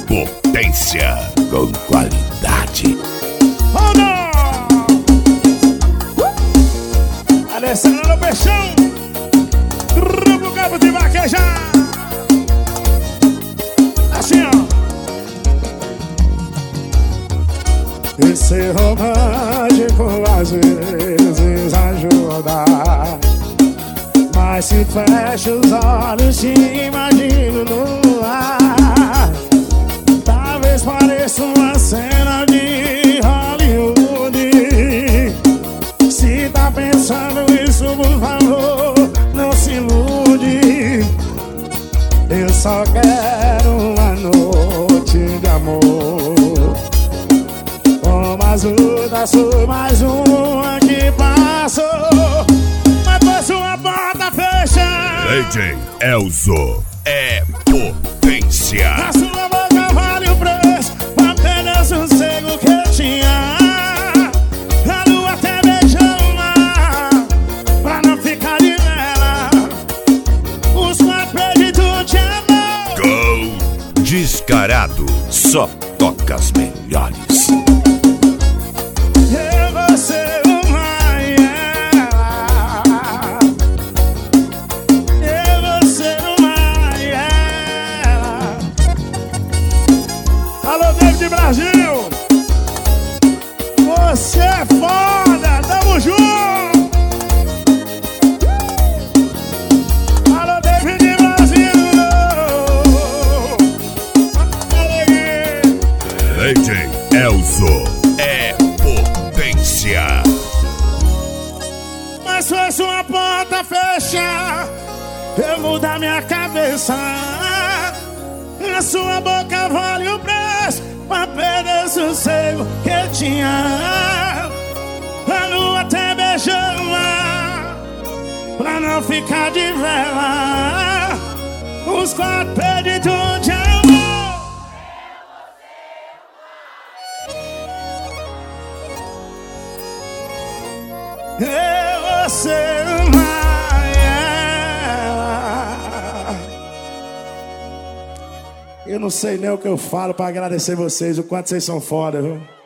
potência com qualidade. Oh, não! Alessandra no Peixão, Grupo Cabo de Vaquejar. Assim, ó. Esse romântico às vezes ajuda, mas se fecha os olhos te imagino no ar. Talvez pareça uma cena de Hollywood. Se tá pensando isso, por favor, não se ilude. Eu só quero uma noite de amor, como as outras, foi mais uma que passou. Mas foi sua porta fechada. DJ Elzo é potência. A sua boca vale o preço, apenas o sossego que eu tinha. A lua até beijou o mar, pra não ficar de vela. Os quatro perdidos te amam. Gol descarado, só toca as melhores. Eu vou ser uma e ela. Eu vou ser uma e ela. Alô, David Brasil, você é foda, tamo junto. Alô, David Brasil. DJ Elzo é potência. Mas foi sua porta fechar, eu mudar minha cabeça. Na sua boca vale o preço, pra perder o sossego que eu tinha. A lua até beijou o mar, pra não ficar de vela. Os quatro perdidos de amor. Eu vou ser uma e ela. Eu não sei nem o que eu falo pra agradecer vocês, o quanto vocês são foda, viu?